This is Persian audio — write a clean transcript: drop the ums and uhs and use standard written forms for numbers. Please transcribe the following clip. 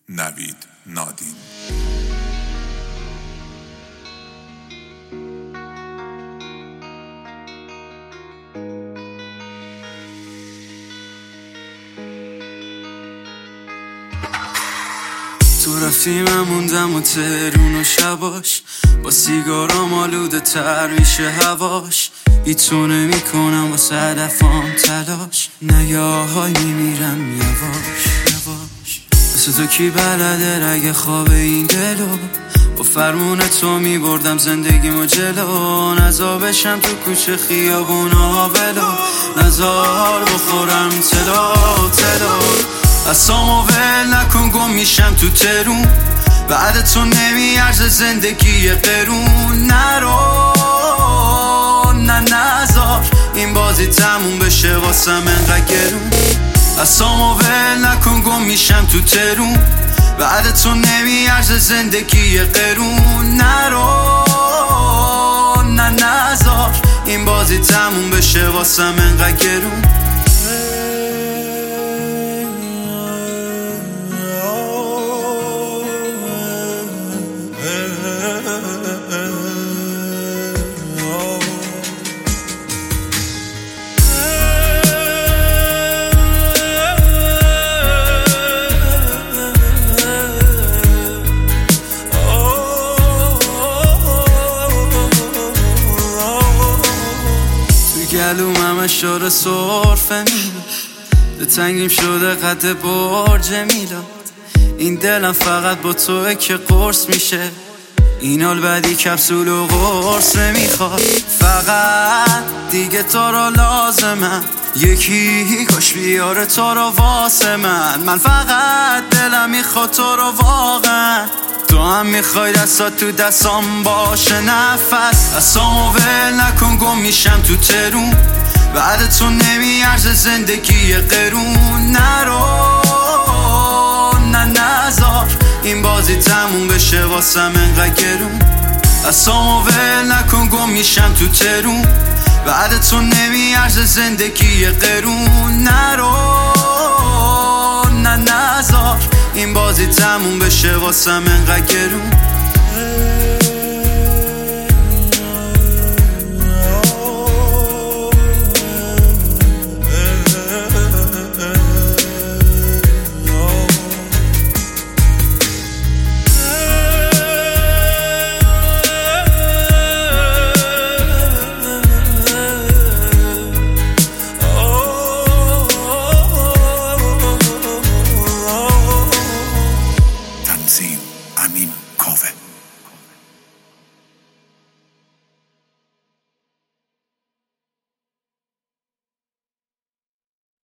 نوید نادین. تو رفتی من موندم و ترون و شباش با سیگارام آلوده تر میشه هواش بیتو نمی کنم واسه هدفام تلاش نگاه‌های میمیرم یواش یواش مثل تو کی بلده رگ خواب این دلو با فرمون تو میبردم زندگیمو جلو نزابشم تو کوچه خیابونا ولو نزار بخورم تلا تلا اصامو ول نکن گم میشم تو ترون بعد تو نمیارزه زندگی قرون نرو نه نزار این بازی تموم بشه واسم انقدر گرون اصامو ول نکن گم میشم تو ترون بعد تو نمیارزه زندگی قرون نرو نه نزار این بازی تموم بشه واسم انقدر گرون گلوم همش داره سرفه میلاد به تنگیم شده قد برج میلاد این دلم فقط با توه که قرص میشه این حال بعدی کپسول و قرص نمیخواد فقط دیگه تو رو لازمم یکی کاش بیاره تو رو واسه من فقط دلم میخواد تو رو واقعا تو هم میخوای دستات تو دستام باشه نفس اصامو ول نکن گم میشم تو ترون بعد تو نمیارزه زندگی قرون نرو نه نزار این بازی تموم بشه واسم انقدر گرون اصامو ول نکن گم میشم تو ترون بعد تو نمیارزه زندگی قرون نرو نه نزار این بازی تموم بشه واسم انقدر گرون امین کاوه.